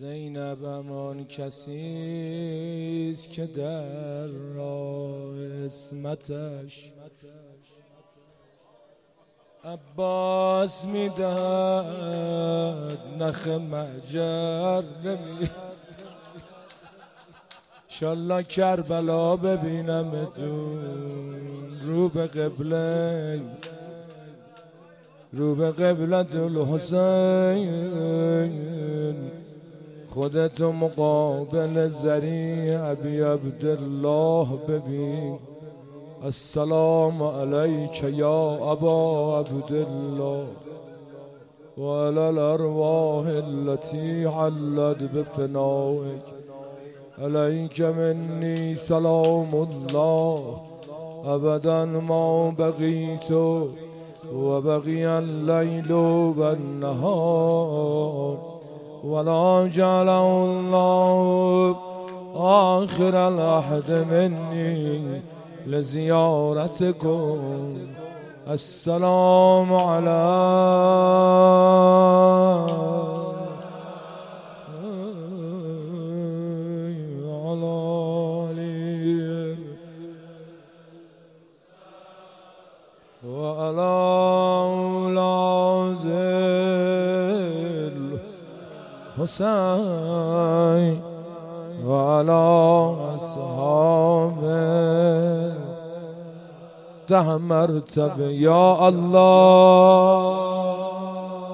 زینب همان کسیست که در راه عصمتش عباس میدهد نخ مهجر انشالله کربلا ببینمتون رو به قبلت الحسین خودتو مقابل زری ابی عبدالله ببین. السلام علیک یا ابا عبدالله و علی الارواح التي علت بفنائک علیک منی سلام الله ابدا ما بقیت و بقی اللیل و النهار ولا جعل الله آخر العهد منی لزیارتكم. السلام علي وعلى أولاد الحسين وعلى أصحابه ده مرتبه یا الله.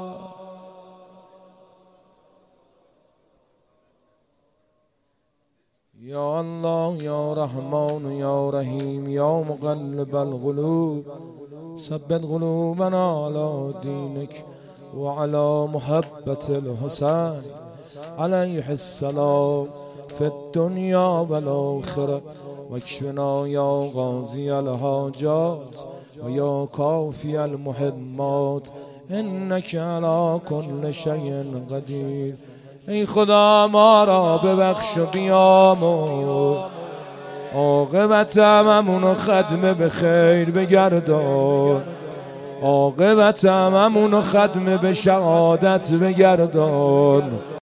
یا الله یا رحمان یا رحیم یا مقلب القلوب ثبت قلوبنا على دينك وعلى محبة الحسين عليه السلام في الدنيا والآخرة واكفنا یا قاضی الحاجات و یا کافی المحمات انک علی کل شیء قدیر. ای خدا ما را ببخش و بیامرز عاقبت هممونو ختم به خیر بگردان، عاقبت هممونو ختم به شهادت بگردان.